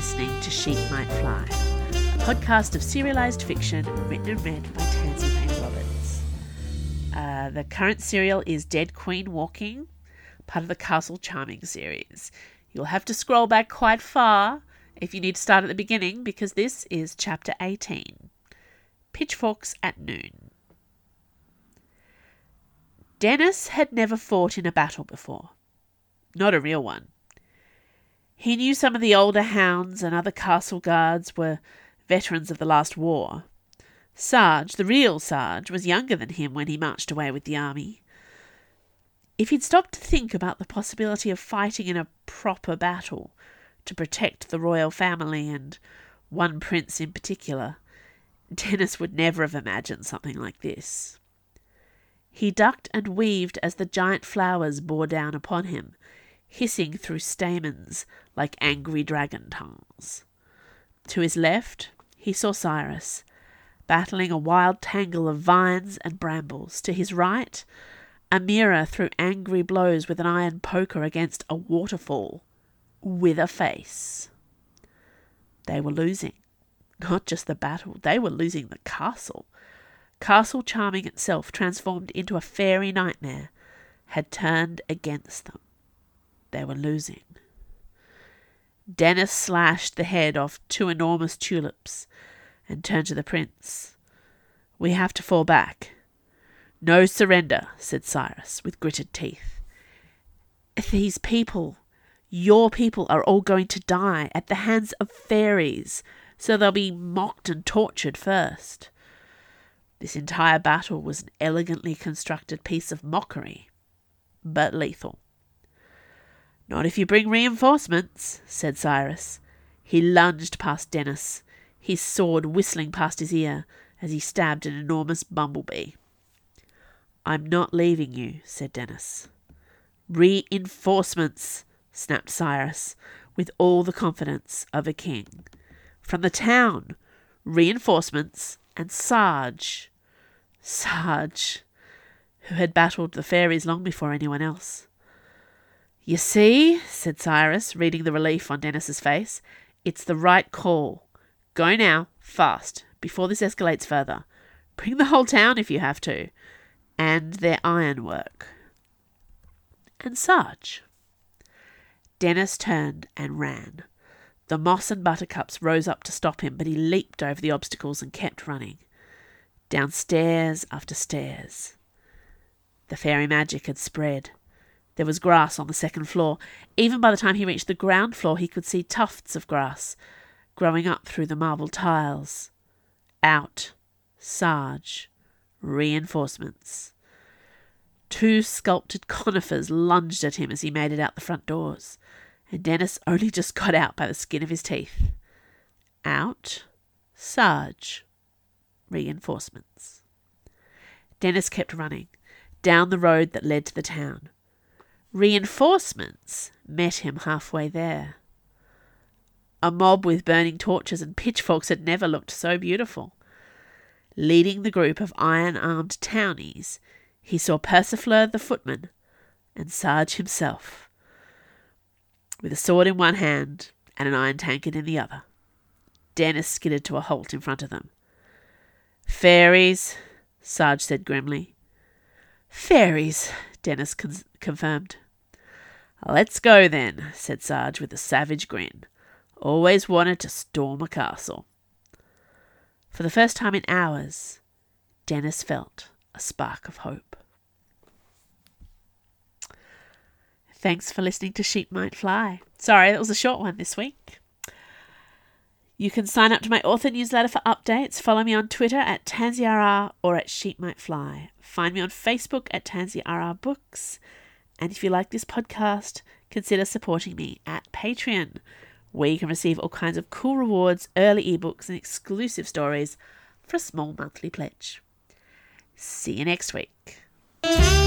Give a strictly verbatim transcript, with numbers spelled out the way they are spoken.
listening to Sheep Might Fly, a podcast of serialised fiction written and read by Tansy Lane Roberts. Uh, the current serial is Dead Queen Walking, part of the Castle Charming series. You'll have to scroll back quite far if you need to start at the beginning, because this is chapter eighteen, Pitchforks at Noon. Dennis had never fought in a battle before. Not a real one. He knew some of the older hounds and other castle guards were veterans of the last war. Sarge, the real Sarge, was younger than him when he marched away with the army. If he'd stopped to think about the possibility of fighting in a proper battle to protect the royal family and one prince in particular, Dennis would never have imagined something like this. He ducked and weaved as the giant flowers bore down upon him, hissing through stamens like angry dragon tongues. To his left, he saw Cyrus, battling a wild tangle of vines and brambles. To his right, Amira threw angry blows with an iron poker against a waterfall, with a face. They were losing. Not just the battle, they were losing the castle. Castle Charming itself, transformed into a fairy nightmare, had turned against them. They were losing. Dennis slashed the head off two enormous tulips and turned to the prince. "We have to fall back." "No surrender," said Cyrus with gritted teeth. "These people, your people, are all going to die at the hands of fairies, so they'll be mocked and tortured first." This entire battle was an elegantly constructed piece of mockery, but lethal. "Not if you bring reinforcements," said Cyrus. He lunged past Dennis, his sword whistling past his ear as he stabbed an enormous bumblebee. "I'm not leaving you," said Dennis. "Reinforcements," snapped Cyrus, with all the confidence of a king. "From the town. Reinforcements and Sarge." Sarge, who had battled the fairies long before anyone else. "You see," said Cyrus, reading the relief on Dennis's face, "it's the right call. Go now, fast, before this escalates further. Bring the whole town if you have to, and their ironwork." And Sarge. Dennis turned and ran. The moss and buttercups rose up to stop him, but he leaped over the obstacles and kept running. Down stairs after stairs. The fairy magic had spread. There was grass on the second floor. Even by the time he reached the ground floor, he could see tufts of grass growing up through the marble tiles. Out. Sarge. Reinforcements. Two sculpted conifers lunged at him as he made it out the front doors, and Dennis only just got out by the skin of his teeth. Out. Sarge. Reinforcements. Dennis kept running, down the road that led to the town. Reinforcements met him halfway there. A mob with burning torches and pitchforks had never looked so beautiful. Leading the group of iron-armed townies, he saw Persifleur the footman and Sarge himself, with a sword in one hand and an iron tankard in the other. Dennis skidded to a halt in front of them. "Fairies," Sarge said grimly. "Fairies," Dennis con- confirmed. "Let's go then," said Sarge with a savage grin. "Always wanted to storm a castle." For the first time in hours, Dennis felt a spark of hope. Thanks for listening to Sheep Might Fly. Sorry, that was a short one this week. You can sign up to my author newsletter for updates. Follow me on Twitter at TansyRR or at Sheep Might Fly. Find me on Facebook at TansyRR Books. And if you like this podcast, consider supporting me at Patreon, where you can receive all kinds of cool rewards, early ebooks, and exclusive stories for a small monthly pledge. See you next week.